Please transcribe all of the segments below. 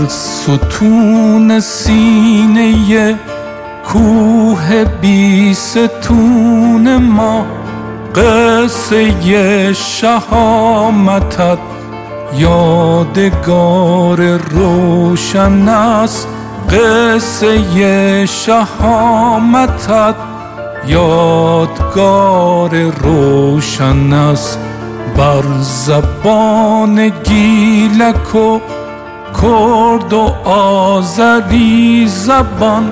ستون سینه کوه بیستون ما قصه شهامتت یادگار روشن است. قصه شهامتت یادگار روشن است. بر زبان گیلک و کرد و آذری زبان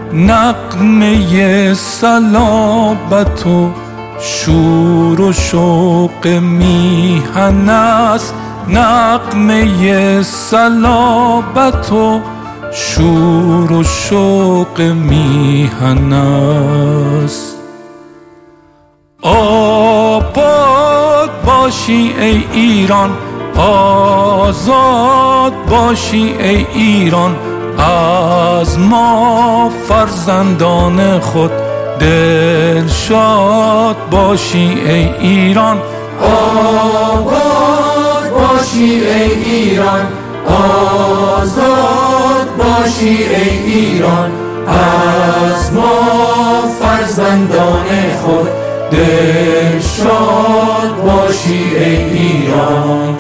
نغمه صلابت و شور و شوق میهن است. نغمه صلابت و شور و شوق میهن است. آباد باشی ای ایران، آزاد باشی ای ایران، از ما فرزندان خود دلشاد باشی ای ایران. آباد باشی ای ایران، آزاد باشی ای ایران، از ما فرزندان خود دلشاد باشی ای ایران.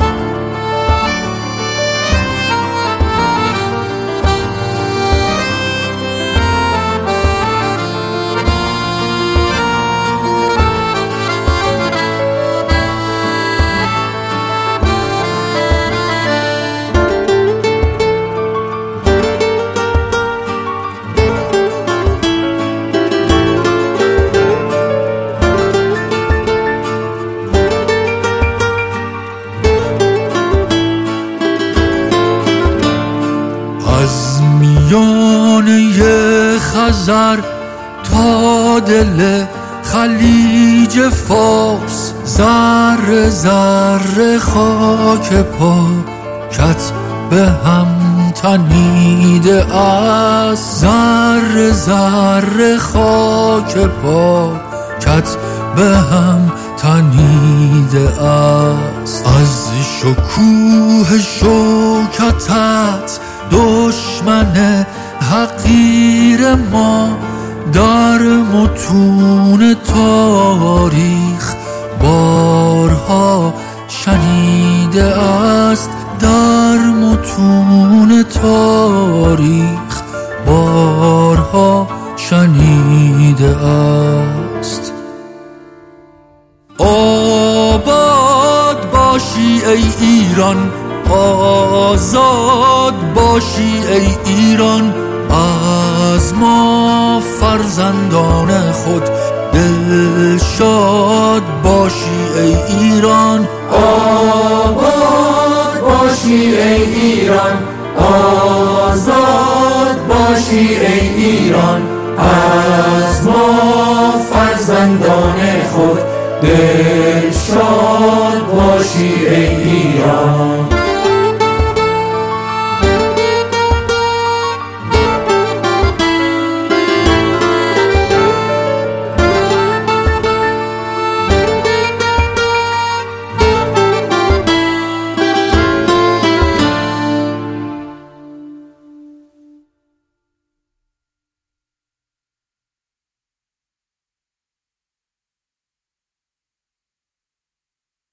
از میانه خزر تا دل خلیج فارس ذره ذره خاک پاکت به هم تنیده است. ذره ذره خاک پاکت به هم تنیده است. از شکوه شوکتت دشمن حقیر ما در متون تاریخ بارها شنیده است. در متون تاریخ بارها شنیده است. آباد باشی ای ایران، آزاد باشی ای ایران، از ما فرزندان خود دلشاد باشی ای ایران. آباد باشی ای ایران، آزاد باشی ای ایران، از ما فرزندان خود دلشاد باشی ای ایران.